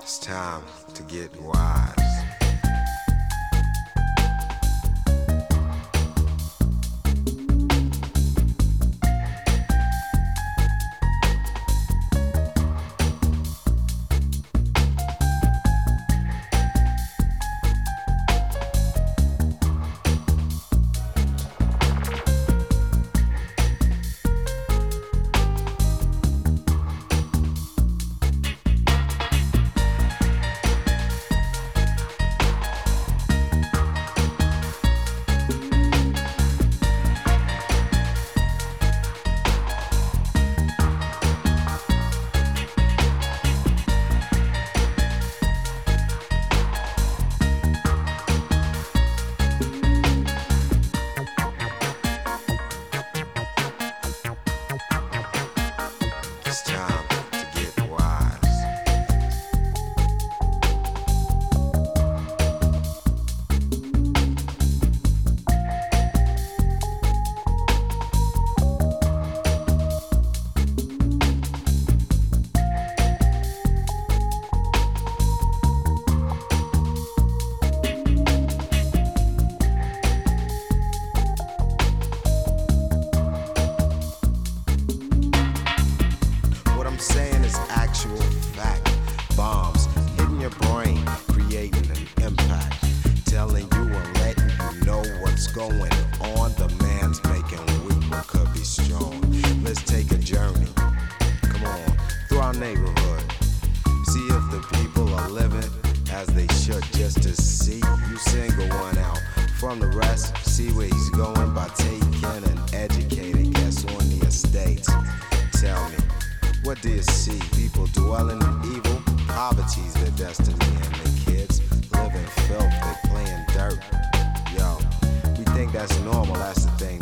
It's time to get wise. It's time to get wise. What I'm saying is actual fact. Bombs hitting your brain, creating an impact. Telling you and letting you know what's going on. The man's making weak what could be strong. Let's take a journey, come on, through our neighborhood. See if the people are living as they should, just to see you single one out from the rest. See where he's going by taking an educated guess on the estates. Tell me, what do you see? People dwelling in evil, poverty's their destiny, and the kids live in filth, they playing dirt. Yo, we think that's normal, that's the thing.